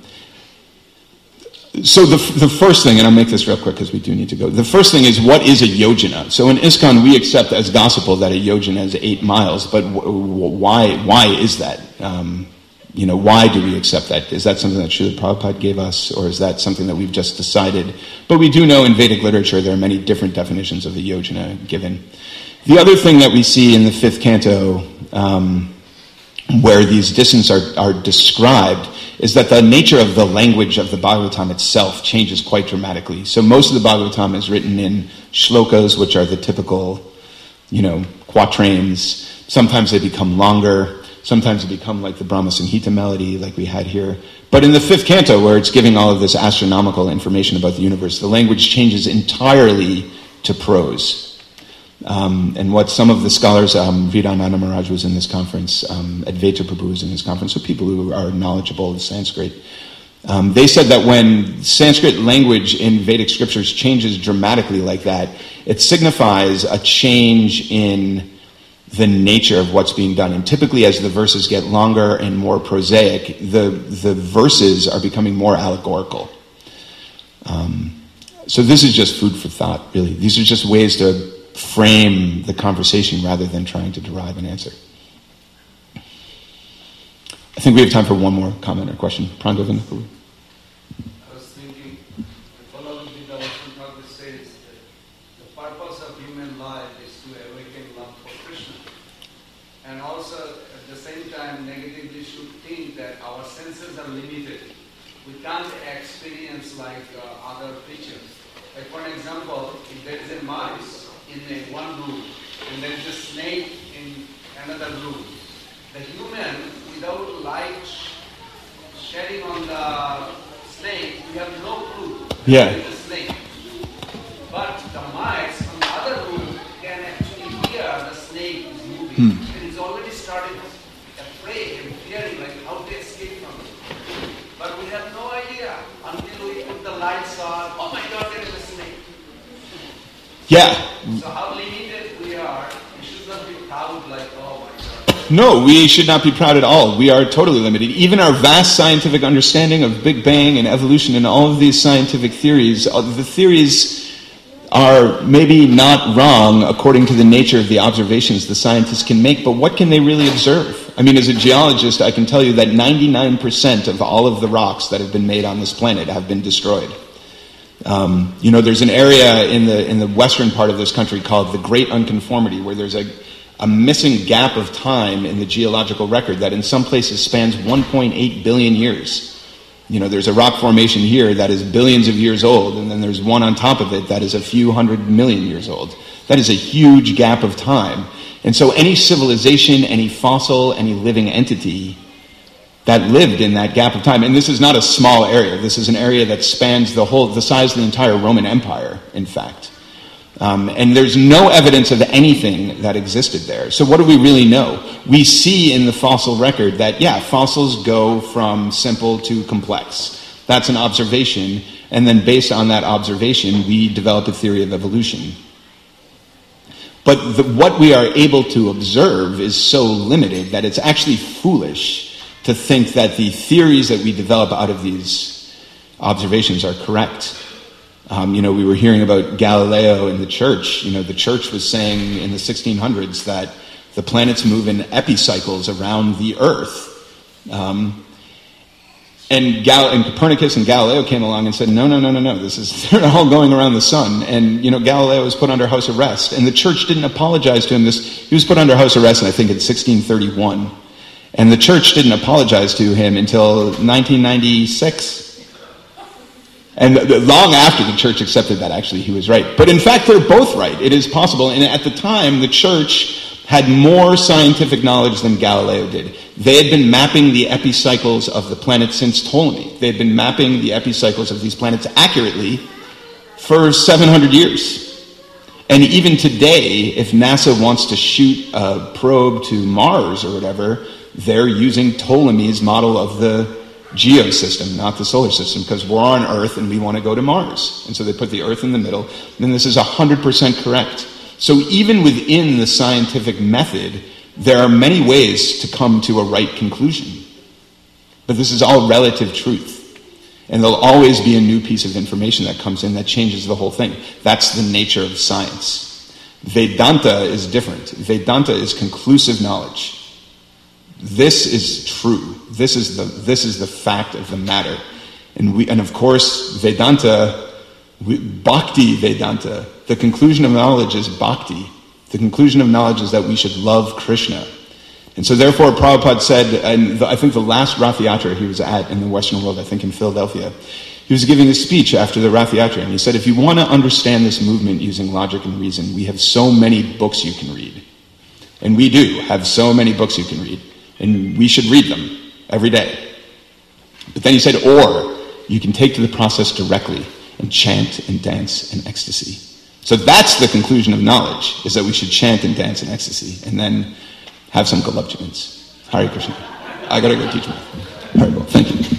Speaker 1: so the the first thing, and I'll make this real quick because we do need to go. The first thing is, what is a yojana? So in ISKCON, we accept as gospel that a yojana is eight miles, but w- w- why why is that? Um, You know, why do we accept that? Is that something that Srila Prabhupada gave us, or is that something that we've just decided? But we do know in Vedic literature there are many different definitions of the yojana given. The other thing that we see in the fifth canto, um, where these distances are, are described, is that the nature of the language of the Bhagavatam itself changes quite dramatically. So most of the Bhagavatam is written in shlokas, which are the typical, you know, quatrains. Sometimes they become longer. Sometimes it become like the Brahma Samhita melody like we had here. But in the fifth canto, where it's giving all of this astronomical information about the universe, the language changes entirely to prose. Um, and what some of the scholars, um, Hridayananda Maharaj was in this conference, um, Advaita Prabhu was in this conference, so people who are knowledgeable in Sanskrit, um, they said that when Sanskrit language in Vedic scriptures changes dramatically like that, it signifies a change in the nature of what's being done. And typically as the verses get longer and more prosaic, the, the verses are becoming more allegorical. Um, so this is just food for thought, really. These are just ways to frame the conversation rather than trying to derive an answer. I think we have time for one more comment or question. Prangovinda.
Speaker 7: I was thinking, following the devotion Prabhupada says that the purpose of human life is to awaken love for Krishna. And also, at the same time, negatively should think that our senses are limited. We can't experience like uh, other creatures. Like for example, if there is a mice in a one room and there is a snake in another room, the human, without light shedding on the snake, we have no clue
Speaker 1: Yeah.
Speaker 7: that it is a snake. But the mice on the other room can actually hear the snake is moving.
Speaker 1: Hmm.
Speaker 7: And it's already started afraid and fearing like how to escape from it. But we have no idea until we put the lights on. Oh my God, there is a snake.
Speaker 1: Yeah.
Speaker 7: So how limited we are, we should not be proud like, oh my God.
Speaker 1: No, we should not be proud at all. We are totally limited. Even our vast scientific understanding of Big Bang and evolution and all of these scientific theories, the theories are maybe not wrong according to the nature of the observations the scientists can make, but what can they really observe? I mean, as a geologist, I can tell you that ninety-nine percent of all of the rocks that have been made on this planet have been destroyed. Um, you know, there's an area in the in the western part of this country called the Great Unconformity, where there's a, a missing gap of time in the geological record that in some places spans one point eight billion years. You know, there's a rock formation here that is billions of years old, and then there's one on top of it that is a few hundred million years old. That is a huge gap of time. And so any civilization, any fossil, any living entity that lived in that gap of time, and this is not a small area, this is an area that spans the whole, the size of the entire Roman Empire, in fact. Um, and there's no evidence of anything that existed there. So what do we really know? We see in the fossil record that, yeah, fossils go from simple to complex. That's an observation. And then based on that observation, we develop a theory of evolution. But the, what we are able to observe is so limited that it's actually foolish to think that the theories that we develop out of these observations are correct. Um, you know, we were hearing about Galileo in the church. You know, the church was saying in the sixteen hundreds that the planets move in epicycles around the Earth. Um, and, Gal- and Copernicus and Galileo came along and said, no, no, no, no, no, this is, they're all going around the sun. And, you know, Galileo was put under house arrest. And the church didn't apologize to him. This, he was put under house arrest, I think, in sixteen thirty-one. And the church didn't apologize to him until nineteen ninety-six. And long after the church accepted that, actually, he was right. But in fact, they're both right. It is possible. And at the time, the church had more scientific knowledge than Galileo did. They had been mapping the epicycles of the planets since Ptolemy. They had been mapping the epicycles of these planets accurately for seven hundred years. And even today, if NASA wants to shoot a probe to Mars or whatever, they're using Ptolemy's model of the geosystem, not the solar system, because we're on Earth and we want to go to Mars. And so they put the Earth in the middle. And this is one hundred percent correct. So even within the scientific method, there are many ways to come to a right conclusion. But this is all relative truth. And there'll always be a new piece of information that comes in that changes the whole thing. That's the nature of science. Vedanta is different. Vedanta is conclusive knowledge. This is true. This is the this is the fact of the matter. And we and of course Vedanta, we, Bhakti Vedanta, the conclusion of knowledge is Bhakti. The conclusion of knowledge is that we should love Krishna. And so therefore Prabhupada said, and the, I think the last Rath Yatra he was at in the Western world, I think in Philadelphia, he was giving a speech after the Rath Yatra, and he said, if you want to understand this movement using logic and reason, we have so many books you can read. And we do have so many books you can read. And we should read them every day. But then he said, or you can take to the process directly and chant and dance in ecstasy. So that's the conclusion of knowledge, is that we should chant and dance in ecstasy and then have some galupjiments. Hare Krishna. I gotta go teach more. Very well. Thank you.